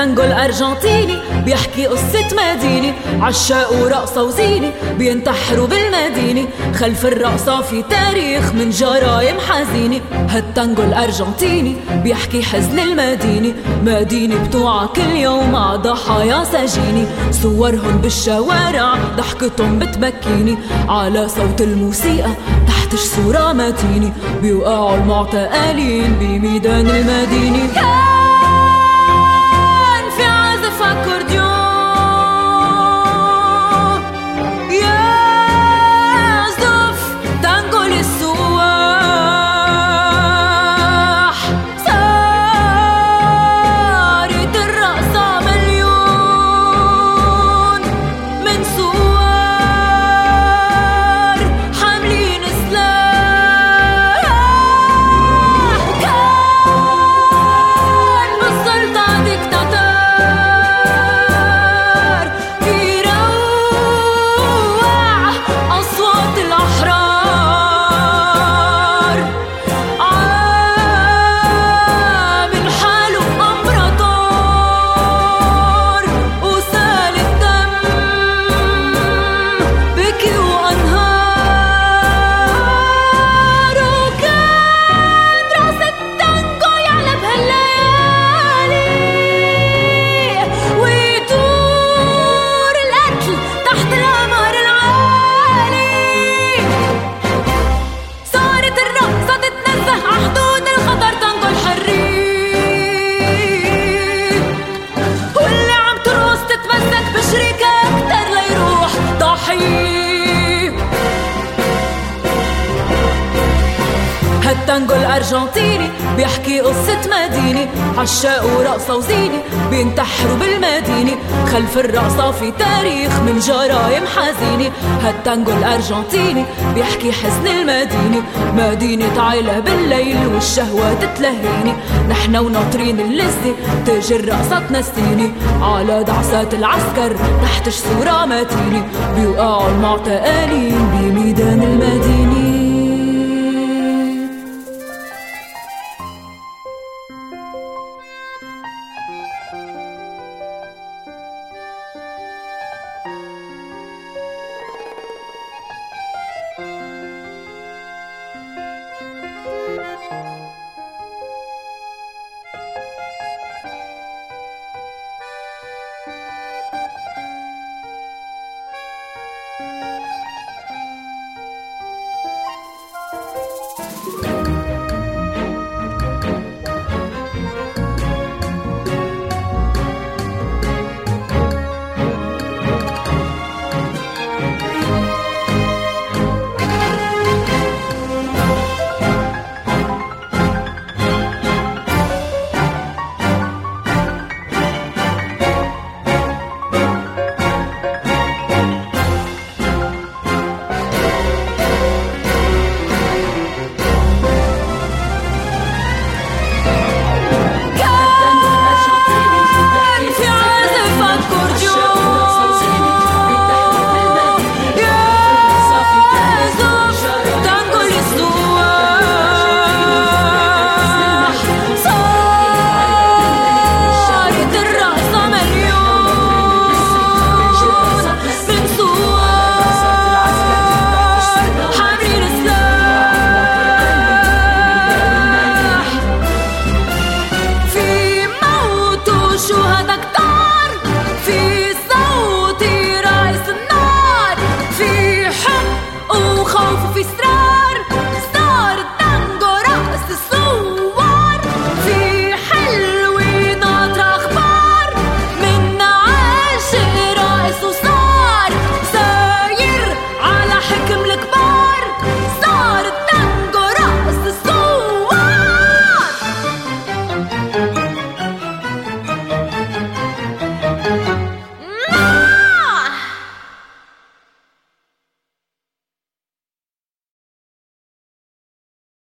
هالتانجو الأرجنتيني بيحكي قصة مدينة، عشاق ورقصة وزينة بينتحروا بالمدينة. خلف الرقصة في تاريخ من جرايم حزينة. هالتانجو الأرجنتيني بيحكي حزن المدينة، مدينة بتوعى كل يوم ع ضحايا سجينة. صورهم بالشوارع ضحكتهم بتبكيني، على صوت الموسيقى تحت صورة متينة. بيوقعوا المعتقلين بميدان المدينة. كان في عازف أكورديون يعزف تانجو للسواح. صارت الرقصة مليون من سوار حاملين سلاح. كان بالسلطة ديكتاتور بيروع أصوات الأحرار، عامل حاله أمبراطور وسال الدم بكي وأنهار. وكان راس التانجو يعلى بهالليالي ويدور القتل تحت القمر العالي. صارت الرقصة تتنزه عحدود الخطر، تانجو الحرية، واللي عم ترقص تتمسك بشريكة أكتر ليروح ضحية. هالتانجو الأرجنتيني بيحكي قصة مدينة، عشاق ورقصة وزينة بينتحروا بالمدينة. خلف الرقصة في تاريخ من جرايم حزينة. هالتانجو الأرجنتيني بيحكي حزن المدينة، مدينة عيلة بالليل والشهوة تتلهيني. نحنا وناطرين اللذة تجي الرقصة تنسيني، على دعسات العسكر تحت صورة متينة. بيوقعوا المعتقلين بميدان المدينة. خوف في استراحة